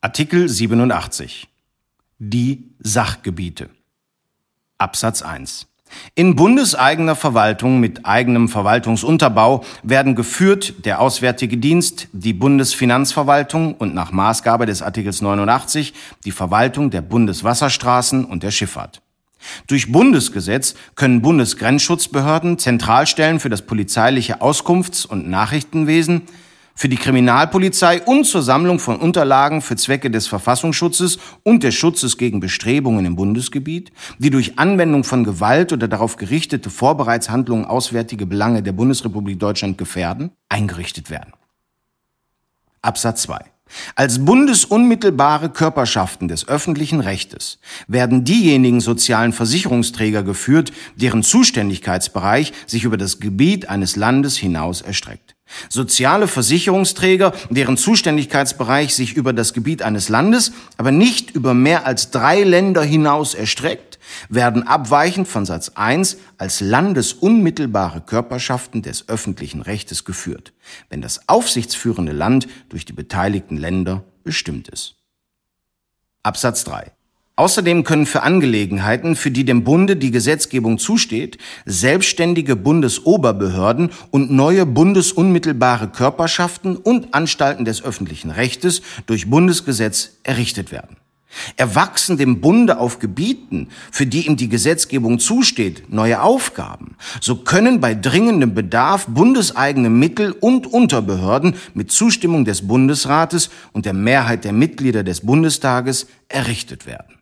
Artikel 87. Die Sachgebiete. Absatz 1. In bundeseigener Verwaltung mit eigenem Verwaltungsunterbau werden geführt der Auswärtige Dienst, die Bundesfinanzverwaltung und nach Maßgabe des Artikels 89 die Verwaltung der Bundeswasserstraßen und der Schifffahrt. Durch Bundesgesetz können Bundesgrenzschutzbehörden Zentralstellen für das polizeiliche Auskunfts- und Nachrichtenwesen, für die Kriminalpolizei und zur Sammlung von Unterlagen für Zwecke des Verfassungsschutzes und des Schutzes gegen Bestrebungen im Bundesgebiet, die durch Anwendung von Gewalt oder darauf gerichtete Vorbereitshandlungen auswärtige Belange der Bundesrepublik Deutschland gefährden, eingerichtet werden. Absatz 2. Als bundesunmittelbare Körperschaften des öffentlichen Rechtes werden diejenigen sozialen Versicherungsträger geführt, deren Zuständigkeitsbereich sich über das Gebiet eines Landes hinaus erstreckt. Soziale Versicherungsträger, deren Zuständigkeitsbereich sich über das Gebiet eines Landes, aber nicht über mehr als 3 Länder hinaus erstreckt, werden abweichend von Satz 1 als landesunmittelbare Körperschaften des öffentlichen Rechtes geführt, wenn das aufsichtsführende Land durch die beteiligten Länder bestimmt ist. Absatz 3. Außerdem können für Angelegenheiten, für die dem Bunde die Gesetzgebung zusteht, selbstständige Bundesoberbehörden und neue bundesunmittelbare Körperschaften und Anstalten des öffentlichen Rechtes durch Bundesgesetz errichtet werden. Erwachsen dem Bunde auf Gebieten, für die ihm die Gesetzgebung zusteht, neue Aufgaben, so können bei dringendem Bedarf bundeseigene Mittel und Unterbehörden mit Zustimmung des Bundesrates und der Mehrheit der Mitglieder des Bundestages errichtet werden.